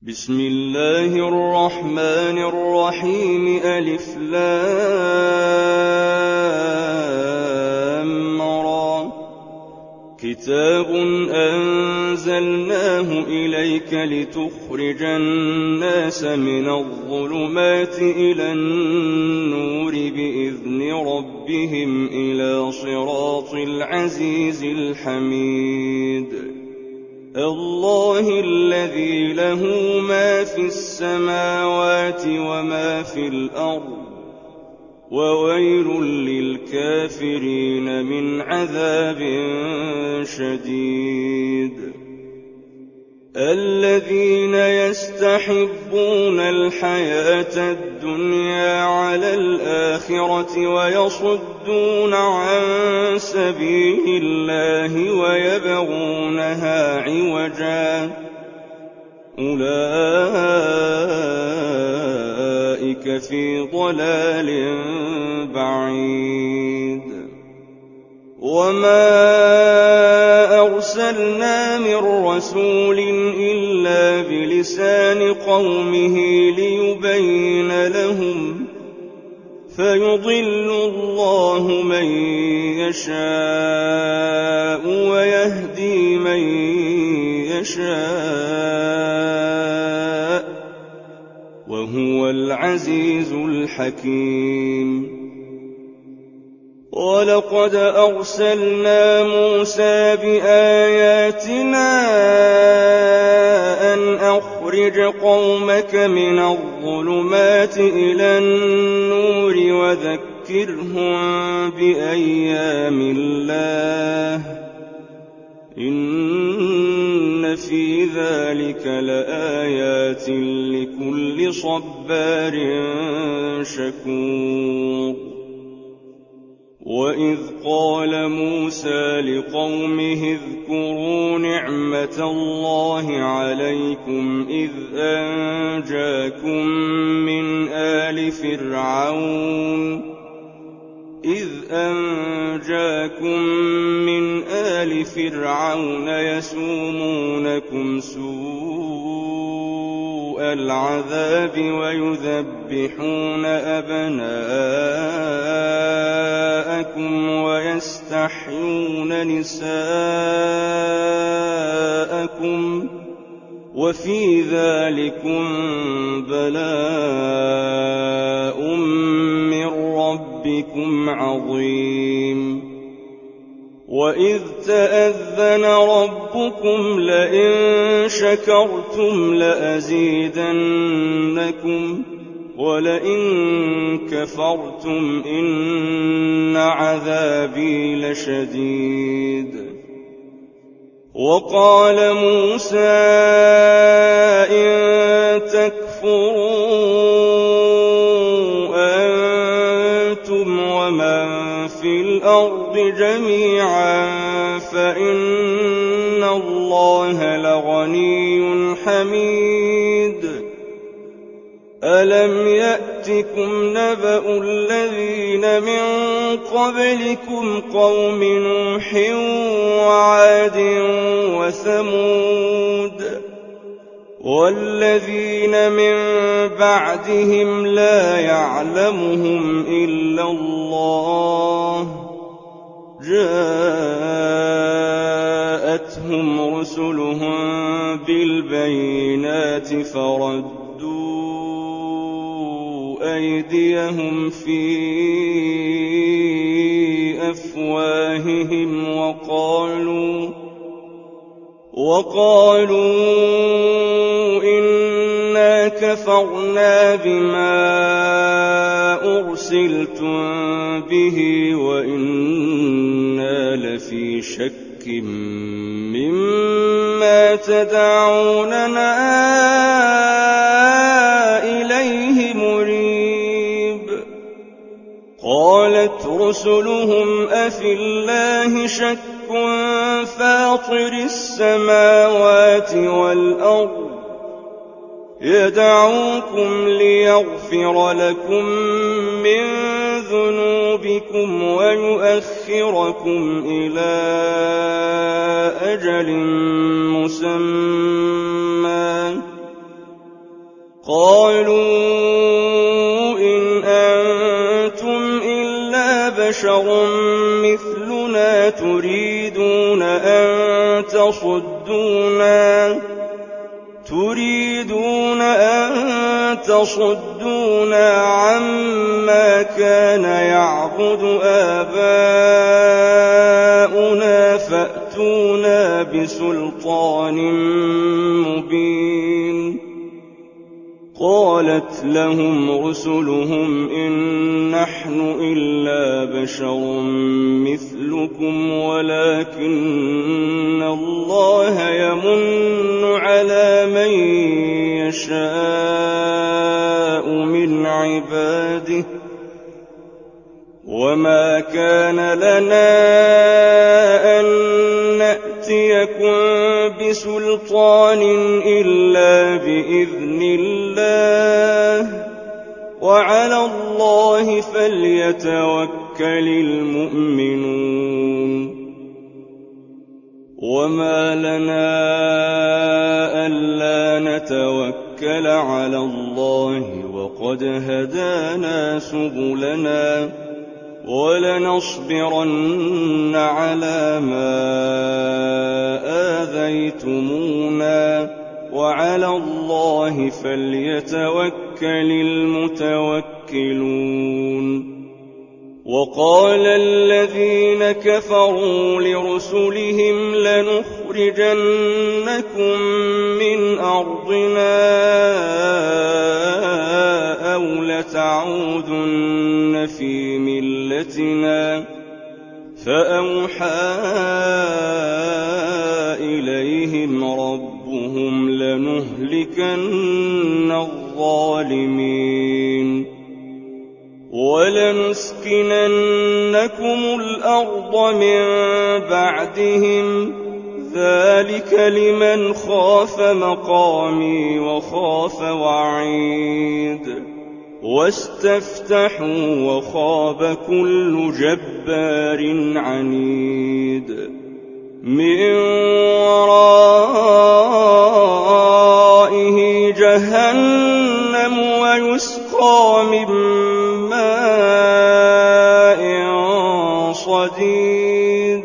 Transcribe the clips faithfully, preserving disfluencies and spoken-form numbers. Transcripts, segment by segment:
بسم الله الرحمن الرحيم ألف لام را كتاب أنزلناه إليك لتخرج الناس من الظلمات إلى النور بإذن ربهم إلى صراط العزيز الحميد الله الذي له ما في السماوات وما في الأرض وويل للكافرين من عذاب شديد الذين يستحبون الحياة الدنيا على الآخرة ويصدون عن سبيل الله ويبغونها عوجا أولئك في ضلال بعيد وما أرسلنا من رسول إلا بلسان قومه ليبين لهم فيضل الله من يشاء ويهدي من يشاء وهو العزيز الحكيم ولقد أرسلنا موسى بآياتنا أن أخرج قومك من الظلمات إلى النور وذكرهم بأيام الله إن في ذلك لآيات لكل صبار شكور وإذ قال موسى لقومه اذكروا نعمة الله عليكم إذ أنجاكم من آل فرعون إذ أنجاكم من آل فرعون يسومونكم سوء العذاب ويذبحون أبناءكم ويستحيون نساءكم وفي ذلكم بلاء من ربكم عظيم وإذ تأذن ربكم لئن شكرتم لأزيدنكم ولئن كفرتم إن عذابي لشديد وقال موسى إن تكفروا أنتم ومن في الأرض جميعا فإن الله لغني حميد ألم يأتكم نبأ الذين من قبلكم قوم نوح وعاد وثمود والذين من بعدهم لا يعلمهم إلا الله جاءتهم رسلهم بالبينات فردوا أيديهم في أفواههم وقالوا وقالوا إنا كفرنا بما أرسلتم به وإنا لفي شك مما تدعوننا إليه مريب قالت رسلهم أفي الله شك فاطر السماوات والأرض يدعوكم ليغفر لكم من ذنوبكم ويؤخركم إلى أجل مسمى قالوا إن أنتم إلا بشر مثلنا تريدون أن تصدونا تريدون أن تصدونا عما كان يعبد آباؤنا فأتونا بسلطان مبين. قالت لهم رسلهم إن نحن إلا بشر مثلكم ولكن الله يمن على من يشاء من عباده وما كان لنا أن نأتيكم بسلطان إلا بإذن الله وعلى الله فليتوكل المؤمنون. وما لنا ألا نتوكل على الله وقد هدانا سبلنا ولنصبرن على ما آذيتمونا وعلى الله فليتوكل المتوكلون. وقال الذين كفروا لرسلهم لنخرجنكم من أرضنا أو لتعودن في ملتنا فأوحى إليهم ربهم لنهلكن الظالمين ولنسكننكم الأرض من بعدهم ذلك لمن خاف مقامي وخاف وعيد. واستفتحوا وخاب كل جبار عنيد. من ورائه جهنم ويسقى من ماء صديد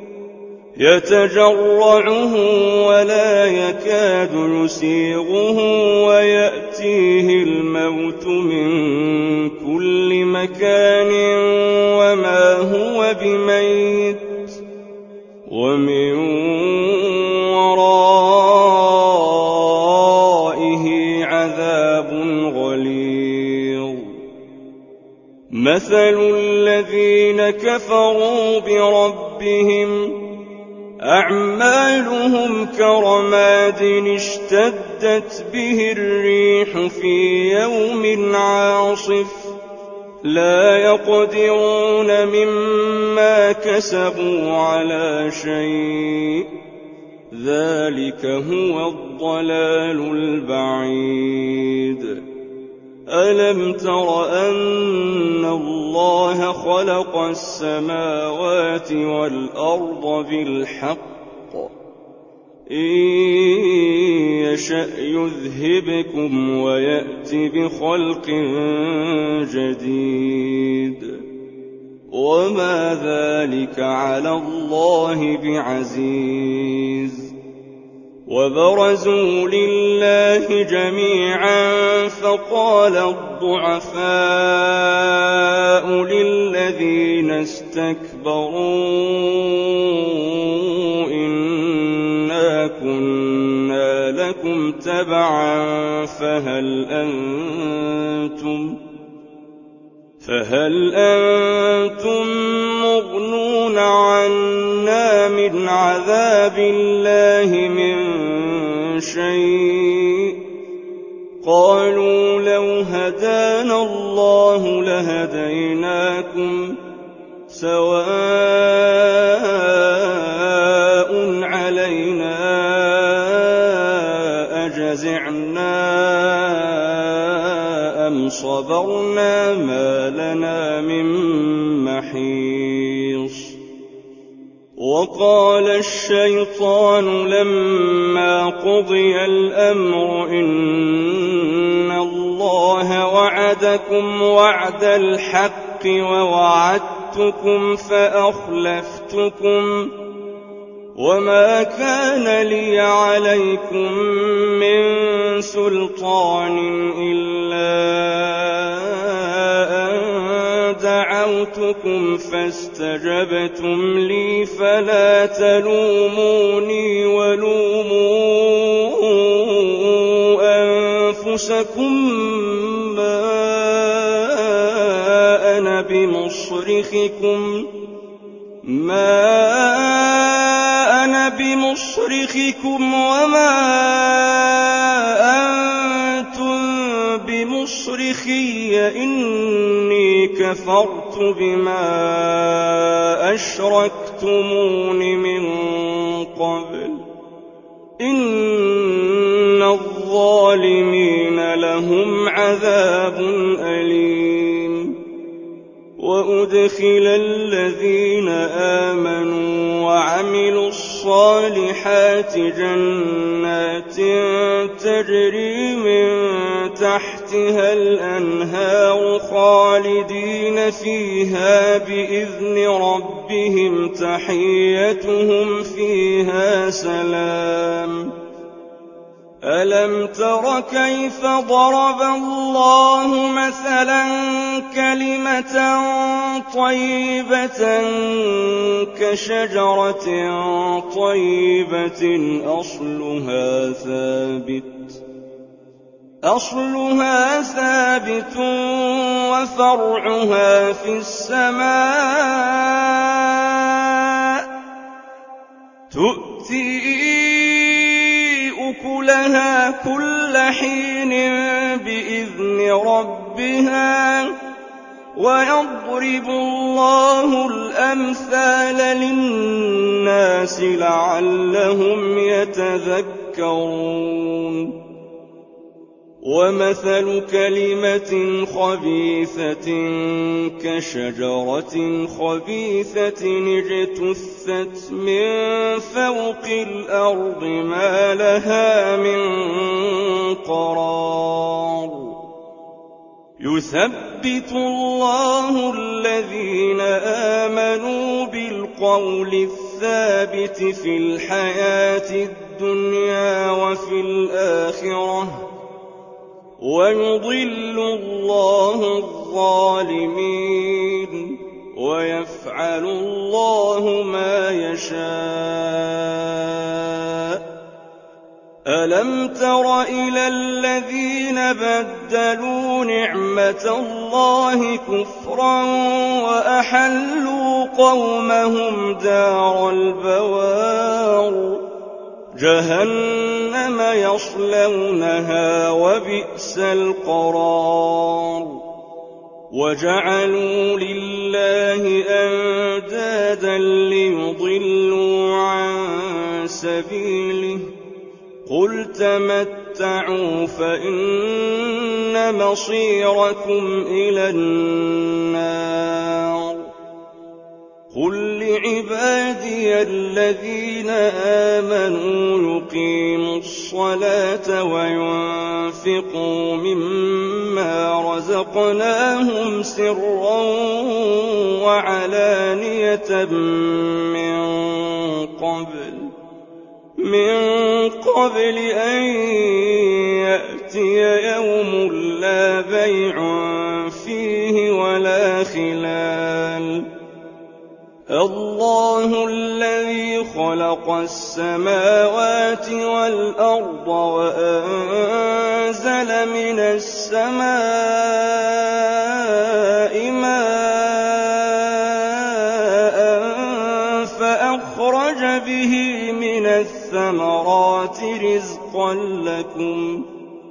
يتجرعه ولا يكاد يسيغه ويأتيه الموت من كل مكان وما هو بميت ومن ورائه عذاب غليظ. مثل الذين كفروا بربهم أعمالهم كرماد اشتدت به الريح في يوم عاصف لا يقدرون مما كسبوا على شيء ذلك هو الضلال البعيد. ألم تر أن الله خلق السماوات والأرض بالحق إن يشأ يذهبكم ويأت بخلق جديد وما ذلك على الله بعزيز. وبرزوا لله جميعا فقال الضعفاء للذين استكبروا إنا كنا لكم تبعا فهل أنتم فهل أنتم مغنون عنا من عذاب الله من شيء؟ قالوا لو هدانا الله لهديناكم سواء علينا أجزعنا أم صبرنا ما لنا من محيص. وقال الشيطان لما قضي الأمر إن الله وعدكم وعد الحق ووعدتكم فأخلفتكم وما كان لي عليكم من سلطان إلا أن دعوتكم فاستجبتم لي فلا تلوموني ولوموا أنفسكم ما أنا بمصرخكم ما أنا بمصرخكم وما أنتم بمصرخي إني كفرت بما أشركتمون من قبل إن الظالمين لهم عذاب أليم. وأدخل الذين آمنوا وعملوا الصالحات جنات تجري من تحتها الأنهار خالدين فيها بإذن ربهم تحيتهم فيها سلام. ألم تر كيف ضرب الله مثلا كلمة طيبة كشجرة طيبة أصلها ثابت أصلها ثابت وفرعها في السماء تؤتي أكلها كل حين بإذن ربها ويضرب الله الأمثال للناس لعلهم يتذكرون. ومثل كلمة خبيثة كشجرة خبيثة اجتثت من فوق الأرض ما لها من قرار. يثبت الله الذين آمنوا بالقول الثابت في الحياة الدنيا وفي الآخرة ويضل الله الظالمين ويفعل الله ما يشاء. ألم تر إلى الذين بدلوا نعمة الله كفرا وأحلوا قومهم دار البوار جهنم يصلونها وبئس القرار. وجعلوا لله أندادا ليضلوا عن سبيله قل تمتعوا فإن مصيركم إلى النار. قل لعبادي الذين آمنوا يقيموا الصلاة وينفقوا مما رزقناهم سرا وعلانية من قبل من قبل أن يأتي يوم لا بيع فيه ولا خلال. الله الذي خلق السماوات والأرض وأنزل من السماء ماء فأخرج به من الثمرات رزقا لكم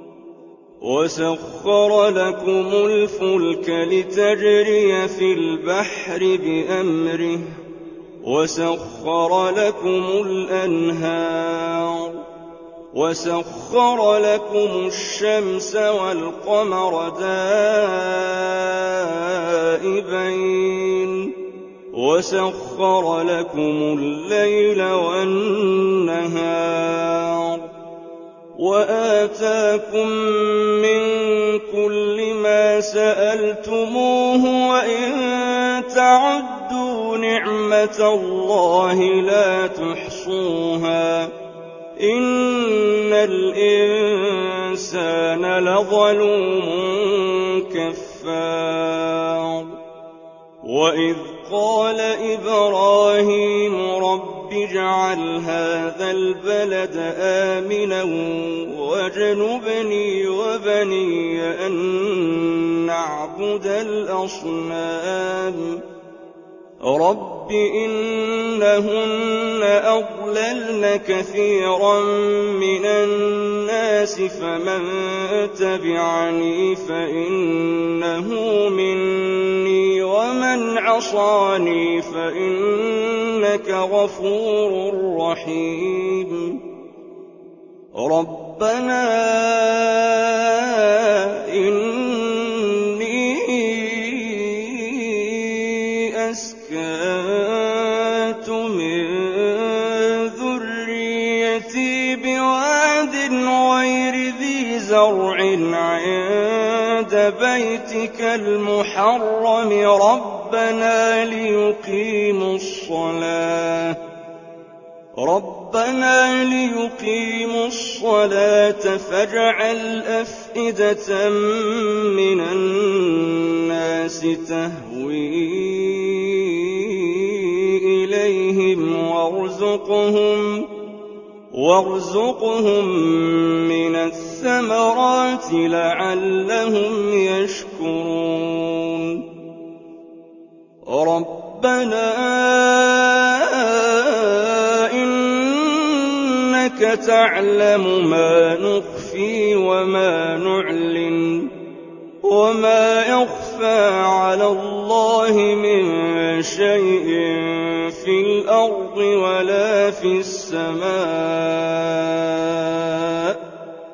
وسخر لكم الفلك لتجري في البحر بأمره وسخر لكم الأنهار وسخر لكم الشمس والقمر دائبين وسخر لكم الليل والنهار وآتاكم من كل ما سألتموه وإن تعدوا نعمة الله لا تحصوها إن الإنسان لظلوم كفار وإذ قال إبراهيم رب اجعل هذا البلد آمنا واجنبني وبني أن نعبد الأصنام رب إنهن أضللن كثيرا من الناس فمن تبعني فإنه مني ومن عصاني فإنك غفور رحيم ربنا إني أسكنت من ذريتي بواد غير ذي زرع عند بيتك المحرم ربنا ليقيموا الصلاة ربنا ليقيموا الصلاة فاجعل أفئدة من الناس تهوي إليهم وارزقهم وارزقهم من الثمرات لعلهم يشكرون ربنا إنك تعلم ما نخفي وما نعلن وما يخفى على الله من شيء في الأرض ولا في السماء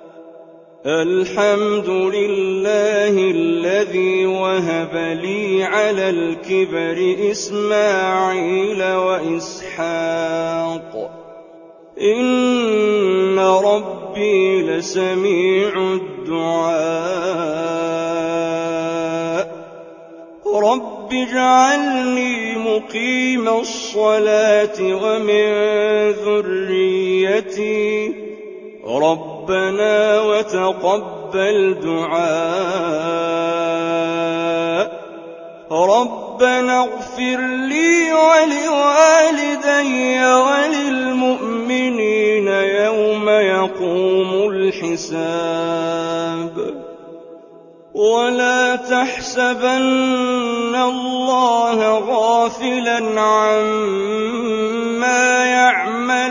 الحمد لله الذي وهب لي على الكبر إسماعيل وإسحاق إن ربي لسميع الدعاء رب اجعلني مقيم الصلاة ومن ذريتي ربنا وتقبل دعاء ربنا اغفر لي ولوالدي وللمؤمنين يوم يقوم الحساب ولا تحسبن الله غافلا عما يعمل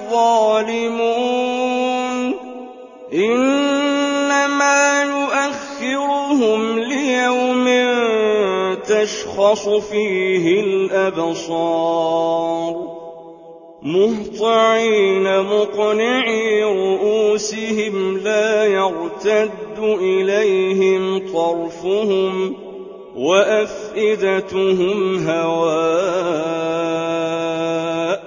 الظالمون إنما يؤخرهم ليوم تشخص فيه الأبصار مهطعين مقنعي رؤوسهم لا يرتد إليهم طرفهم وأفئدتهم هواء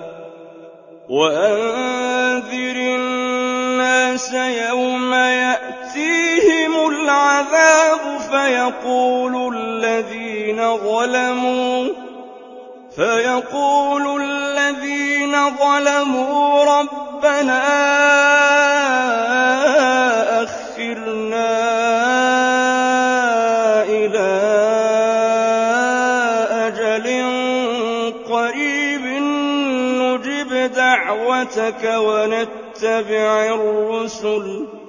وأنذر الناس يوم يأتيهم العذاب فيقول الذين ظلموا فيقول الذين ظلموا ربنا أخرنا إلى أجل قريب نجب دعوتك ونتبع الرسل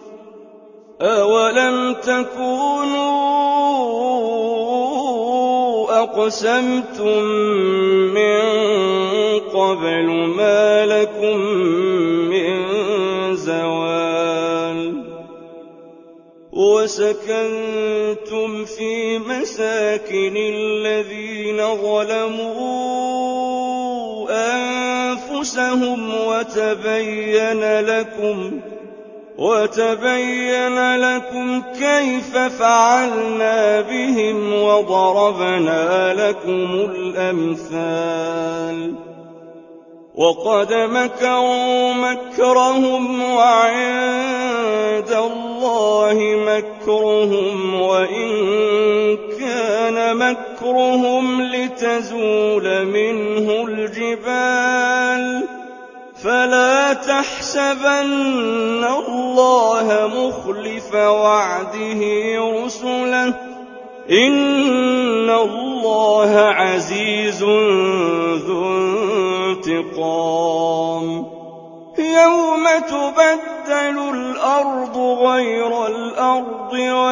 أولم تكونوا أقسمتم من قبل ما لكم من زوال وسكنتم في مساكن الذين ظلموا أنفسهم وتبين لكم وتبين لكم كيف فعلنا بهم وضربنا لكم الأمثال وقد مكروا مكرهم وعند الله مكرهم وإن كان مكرهم لتزول منه الجبال فلا تحسبن الله مخلف وعده رسله إن الله عزيز ذو انتقام يوم تبدل الأرض غير الأرض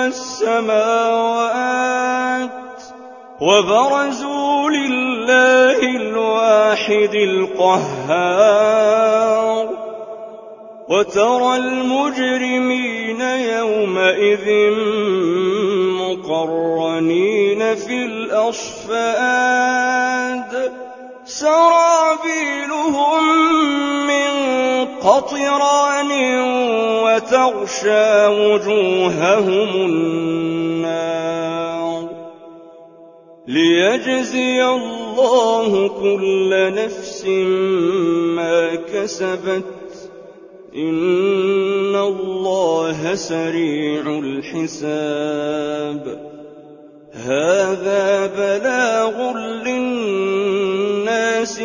والسماوات وبرزوا لله الواحد القهار وترى المجرمين يومئذ مقرنين في الأصفاد سرابيلهم من قطران وتغشى وجوههم النار ليجزي الله كل نفس ما كسبت إن الله سريع الحساب هذا بلاغ للناس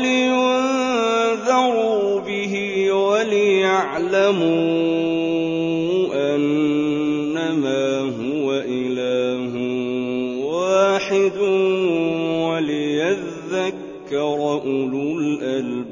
ولينذروا به وليعلموا أنما هو إله واحد وليذكر أولو الألباب